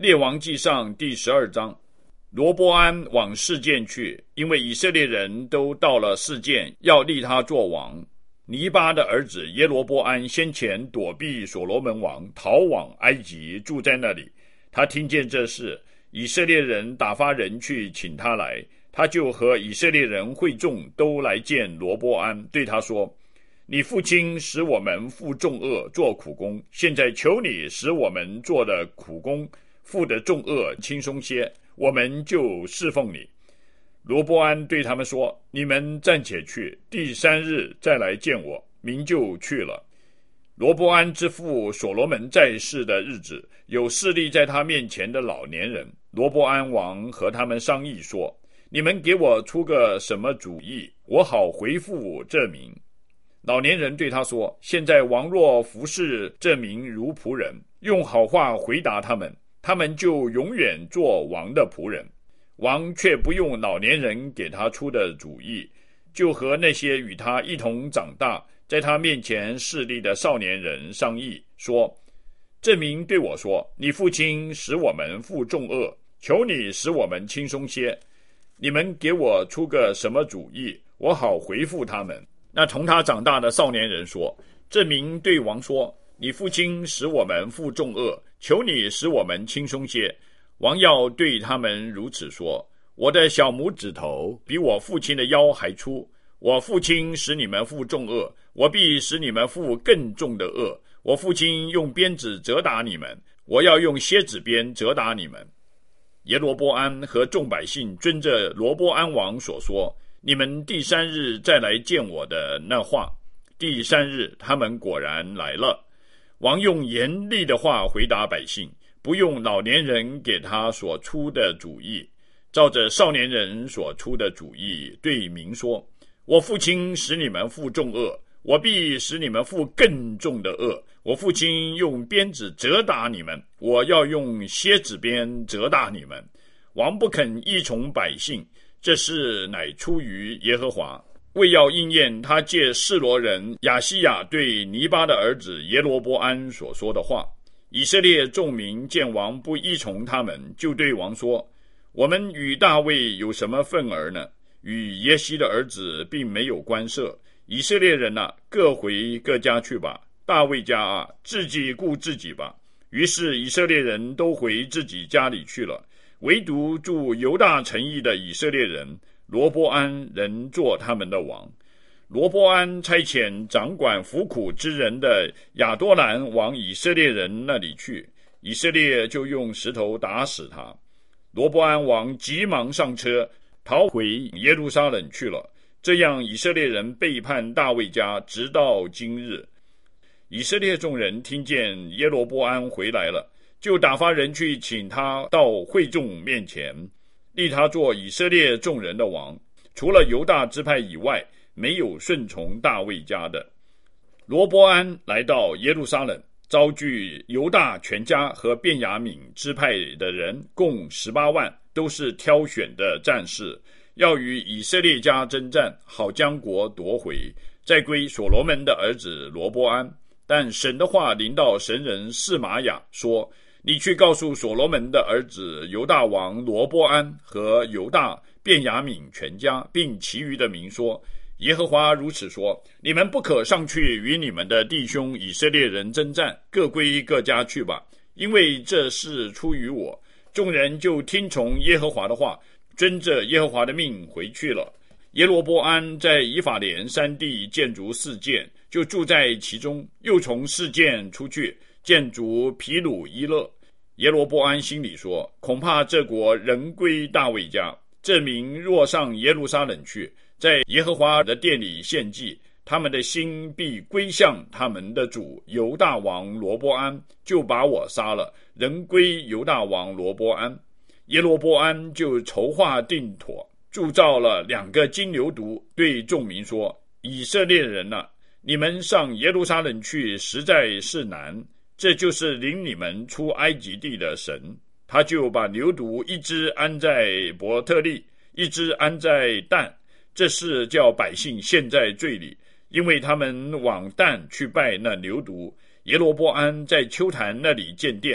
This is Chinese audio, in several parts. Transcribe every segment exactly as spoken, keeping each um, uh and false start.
列王纪上第十二章。罗波安往示剑去，因为以色列人都到了示剑，要立他作王。尼巴的儿子耶罗波安先前躲避所罗门王，逃往埃及，住在那里。他听见这事，以色列人打发人去请他来，他就和以色列人会众都来见罗波安，对他说：你父亲使我们负重恶，做苦工，现在求你使我们做的苦工负的重恶轻松些，我们就侍奉你。罗波安对他们说：你们暂且去，第三日再来见我。民就去了。罗波安之父所罗门在世的日子，有侍立在他面前的老年人，罗波安王和他们商议说：你们给我出个什么主意，我好回复这民。老年人对他说：现在王若服侍这民如仆人，用好话回答他们，他们就永远做王的仆人。王却不用老年人给他出的主意，就和那些与他一同长大，在他面前侍立的少年人商议，说：这民对我说，你父亲使我们负重恶，求你使我们轻松些，你们给我出个什么主意，我好回复他们。那同他长大的少年人说：这民对王说，你父亲使我们负重恶，求你使我们轻松些。王要对他们如此说：我的小拇指头比我父亲的腰还粗，我父亲使你们负重恶，我必使你们负更重的恶。我父亲用鞭子责打你们，我要用蝎子鞭责打你们。耶罗波安和众百姓遵着罗波安王所说，你们第三日再来见我的那话。第三日他们果然来了。王用严厉的话回答百姓，不用老年人给他所出的主意，照着少年人所出的主意对民说：我父亲使你们负重恶，我必使你们负更重的恶。我父亲用鞭子责打你们，我要用蝎子鞭责打你们。王不肯依从百姓，这事乃出于耶和华，为要应验他借示罗人亚西亚对尼巴的儿子耶罗波安所说的话。以色列众民见王不依从他们，就对王说：我们与大卫有什么分儿呢？与耶西的儿子并没有关涉。以色列人啊，各回各家去吧。大卫家啊，自己顾自己吧。于是以色列人都回自己家里去了，唯独住犹大城邑的以色列人罗波安仍做他们的王。罗波安差遣掌管服苦之人的亚多兰往以色列人那里去，以色列就用石头打死他。罗波安王急忙上车，逃回耶路撒冷去了。这样以色列人背叛大卫家，直到今日。以色列众人听见耶罗波安回来了，就打发人去请他到会众面前，立他做以色列众人的王。除了犹大支派以外，没有顺从大卫家的。罗波安来到耶路撒冷，招聚犹大全家和便雅悯支派的人，共十八万，都是挑选的战士，要与以色列家征战，好将国夺回，再归所罗门的儿子罗波安。但神的话临到神人示玛雅，说：你去告诉所罗门的儿子犹大王罗波安和犹大便雅悯全家，并其余的民说：耶和华如此说，你们不可上去与你们的弟兄以色列人征战，各归各家去吧，因为这事出于我。众人就听从耶和华的话，遵着耶和华的命回去了。耶罗波安在以法莲山地建筑示剑，就住在其中，又从示剑出去建筑毗鲁伊勒。耶罗波安心里说：恐怕这国仍归大卫家，这民若上耶路撒冷去，在耶和华的殿里献祭，他们的心必归向他们的主犹大王罗波安，就把我杀了，仍归犹大王罗波安。耶罗波安就筹划定妥，铸造了两个金牛犊，对众民说：以色列人啊，你们上耶路撒冷去实在是难，这就是领你们出埃及地的神。他就把牛犊一只安在伯特利，一只安在但，这是叫百姓陷在罪里，因为他们往但去拜那牛犊。耶罗波安在丘坛那里建殿，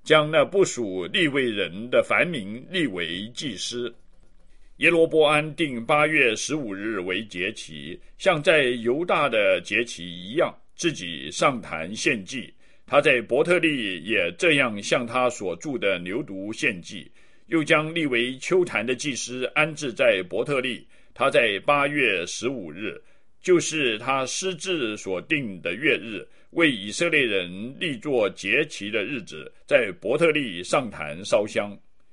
将那不属利未人的凡民立为祭司。耶罗波安定八月十五日为节期，像在犹大的节期一样，自己上坛献祭。他在伯特利也这样向他所住的牛犊献祭，又将立为丘坛的祭司安置在伯特利。他在八月十五日，就是他施治所定的月日，为以色列人立作节期的日子，在伯特利上坛烧香。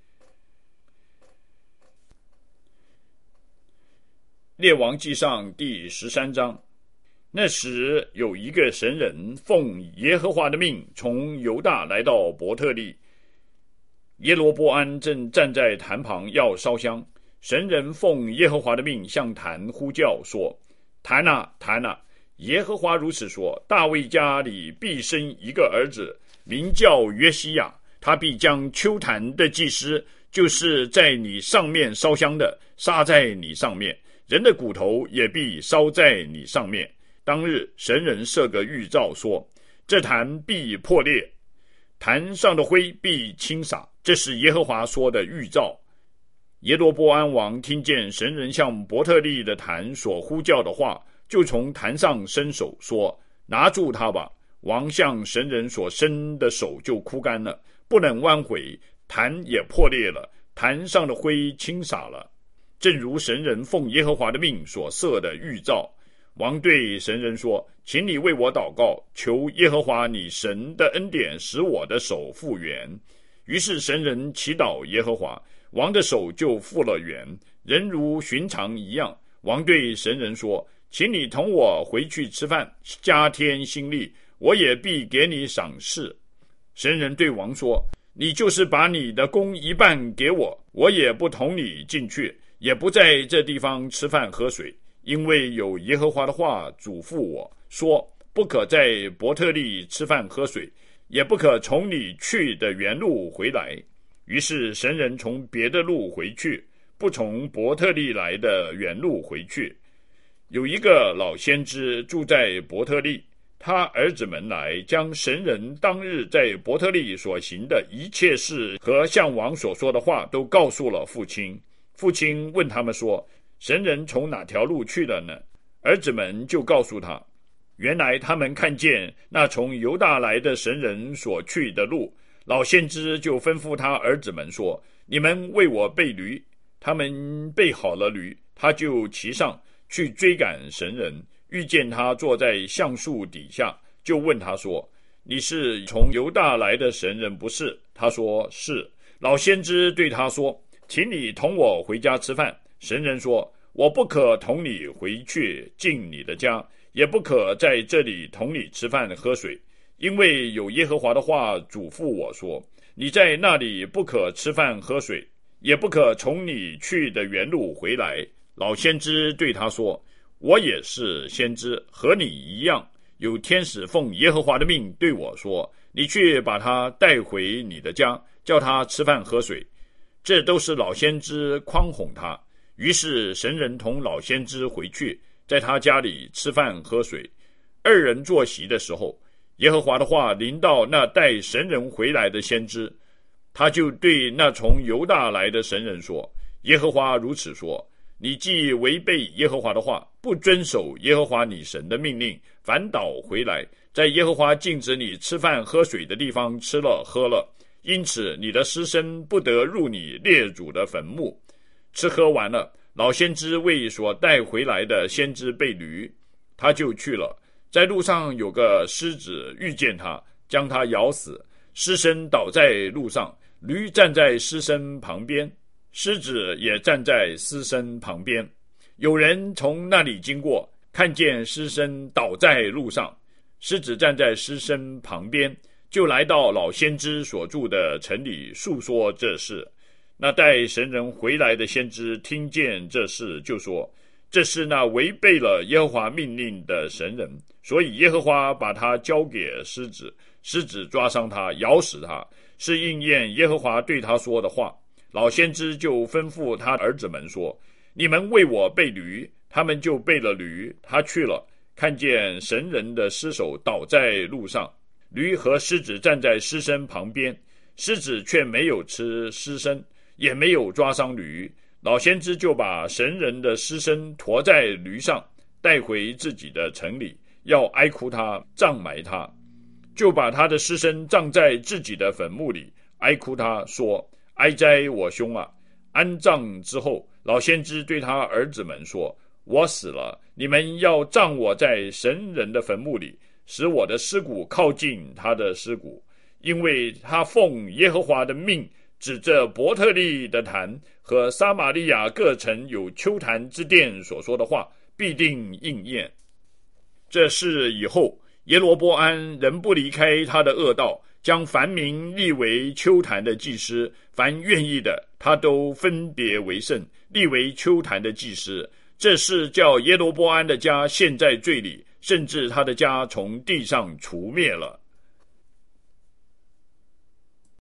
列王纪上第十三章。那时有一个神人奉耶和华的命，从犹大来到伯特利。耶罗波安正站在坛旁要烧香，神人奉耶和华的命向坛呼叫说：坛啊坛啊，耶和华如此说，大卫家里必生一个儿子，名叫约西亚，他必将丘坛的祭司，就是在你上面烧香的，杀在你上面，人的骨头也必烧在你上面。当日神人设个预兆说，这坛必破裂，坛上的灰必倾洒，这是耶和华说的预兆。耶罗波安王听见神人向伯特利的坛所呼叫的话，就从坛上伸手说：拿住他吧。王向神人所伸的手就枯干了，不能弯回，坛也破裂了，坛上的灰倾洒了，正如神人奉耶和华的命所设的预兆。王对神人说：请你为我祷告，求耶和华你神的恩典，使我的手复原。于是神人祈祷耶和华，王的手就复了原，人如寻常一样。王对神人说：请你同我回去吃饭，加添心力，我也必给你赏赐。神人对王说：你就是把你的工一半给我，我也不同你进去，也不在这地方吃饭喝水，因为有耶和华的话嘱咐我说，不可在伯特利吃饭喝水，也不可从你去的原路回来。于是神人从别的路回去，不从伯特利来的原路回去。有一个老先知住在伯特利，他儿子们来，将神人当日在伯特利所行的一切事和向王所说的话都告诉了父亲。父亲问他们说：神人从哪条路去了呢？儿子们就告诉他，原来他们看见那从犹大来的神人所去的路。老先知就吩咐他儿子们说：你们为我备驴。他们备好了驴，他就骑上去追赶神人，遇见他坐在橡树底下，就问他说：你是从犹大来的神人不是？他说是。老先知对他说：请你同我回家吃饭。神人说：我不可同你回去进你的家，也不可在这里同你吃饭喝水，因为有耶和华的话嘱咐我说，你在那里不可吃饭喝水，也不可从你去的原路回来。老先知对他说：我也是先知，和你一样，有天使奉耶和华的命对我说，你去把他带回你的家，叫他吃饭喝水。这都是老先知诓哄他。于是神人同老先知回去，在他家里吃饭喝水。二人坐席的时候，耶和华的话临到那带神人回来的先知，他就对那从犹大来的神人说：耶和华如此说，你既违背耶和华的话，不遵守耶和华你神的命令，反倒回来，在耶和华禁止你吃饭喝水的地方吃了喝了，因此你的尸身不得入你列祖的坟墓。吃喝完了，老先知为所带回来的先知备驴，他就去了。在路上有个狮子遇见他，将他咬死，尸身倒在路上，驴站在尸身旁边，狮子也站在尸身旁边。有人从那里经过，看见尸身倒在路上，狮子站在尸身旁边，就来到老先知所住的城里述说这事。那带神人回来的先知听见这事，就说：这是那违背了耶和华命令的神人，所以耶和华把他交给狮子，狮子抓伤他，咬死他，是应验耶和华对他说的话。老先知就吩咐他儿子们说：你们为我备驴。他们就备了驴，他去了，看见神人的尸首倒在路上，驴和狮子站在尸身旁边。 狮子却没有吃尸身，也没有抓伤驴。老先知就把神人的尸身驮在驴上，带回自己的城里，要哀哭他，葬埋他。就把他的尸身葬在自己的坟墓里，哀哭他，说：哀哉我兄啊！安葬之后，老先知对他儿子们说：我死了，你们要葬我在神人的坟墓里，使我的尸骨靠近他的尸骨，因为他奉耶和华的命，指着伯特利的坛和撒玛利亚各城有丘坛之殿所说的话，必定应验。这事以后，耶罗波安仍不离开他的恶道，将凡民立为丘坛的祭司，凡愿意的，他都分别为圣，立为丘坛的祭司。这事叫耶罗波安的家陷在罪里，甚至他的家从地上除灭了。